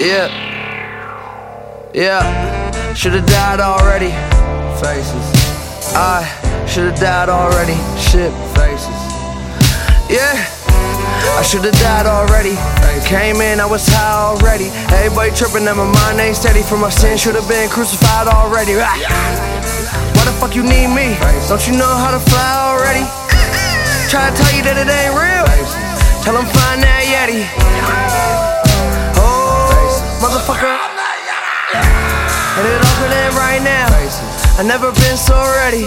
Yeah, yeah, should've died already. Faces. I should've died already. Shit. Faces. Yeah, I should've died already. Came in, I was high already. Everybody tripping and my mind ain't steady. For my sin, should've been crucified already. Why the fuck you need me? Don't you know how to fly already? Try to tell you that it ain't real. Tell them find that Yeti. Motherfucker, and it all could end right now. I never been so ready.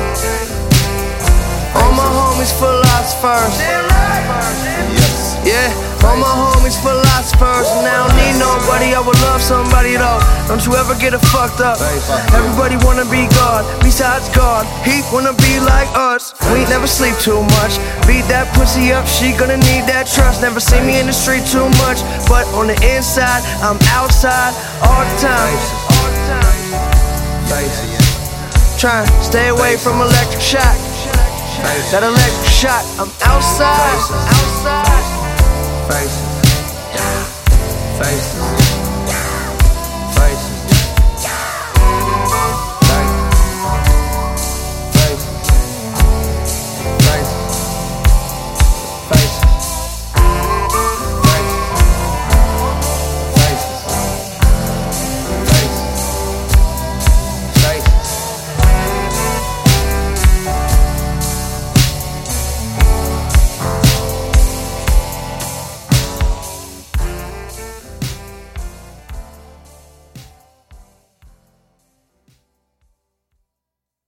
All my homies philosophers. Yeah, all my homies philosophers. And I don't need nobody, I would love somebody though. Don't you ever get it fucked up. Everybody wanna be God, besides God. He wanna be like us. We never sleep too much. Beat that pussy up, she gonna need that trust. Never see me in the street too much, but on the inside, I'm outside all the time. Trying to stay away from electric shock. That electric shock, I'm outside. Faces.